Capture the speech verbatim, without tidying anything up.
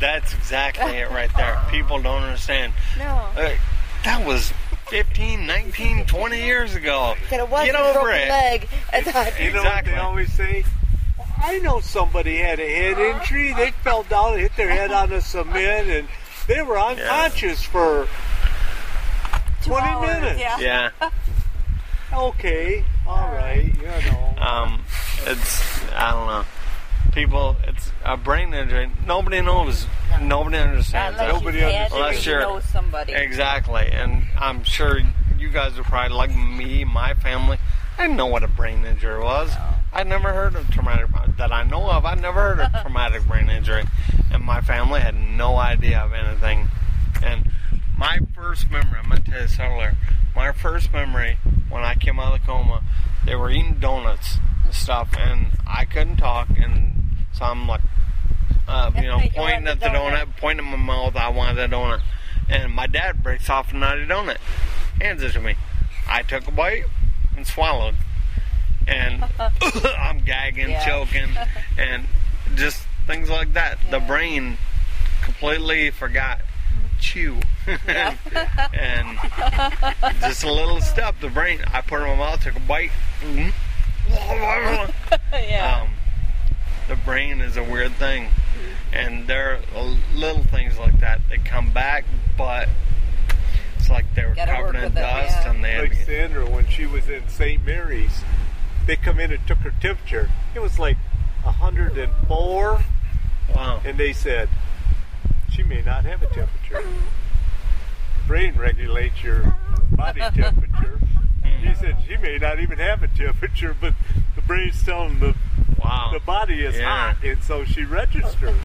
That's exactly it right there. People don't understand. No. Uh, that was fifteen, nineteen, twenty years ago. That it wasn't Get a over broken it. leg. I thought, You know Exactly. what they always say? Well, I know somebody had a head injury. They fell down and hit their head on the cement, and they were unconscious for two twenty hours, minutes. Yeah. Yeah. Okay, all right, you know. Um, it's, I don't know. People, it's a brain injury. Nobody knows. Nobody understands Unless it. Nobody you've had it understands. or Unless you you're- know somebody. Exactly. And I'm sure you guys are probably like me, my family. I didn't know what a brain injury was. I'd never heard of traumatic, that I know of, I'd never heard of traumatic brain injury. And my family had no idea of anything. And my first memory, I'm going to tell you this earlier, my first memory when I came out of the coma, they were eating donuts and stuff, and I couldn't talk, and so I'm like, uh, you know, You pointing wanted at the the donut. donut, pointing at my mouth, I wanted a donut. And my dad breaks off a naughty donut, hands it to me. I took a bite and swallowed. And I'm gagging, Yeah. choking, and just things like that. The Yeah. brain completely forgot chew. Yeah. And just a little step, the brain, I put it in my mouth, took a bite. Yeah. Um, the brain is a weird thing. And there are little things like that that come back, but it's like they were Gotta covered work in with it, dust yeah. and they had Like to get, Sandra, when she was in Saint Mary's, they come in and took her temperature. It was like one hundred four, wow. and they said, she may not have a temperature. The brain regulates your body temperature. He said she may not even have a temperature, but the brain's telling the, Wow. the body is Yeah. hot, and so she registered.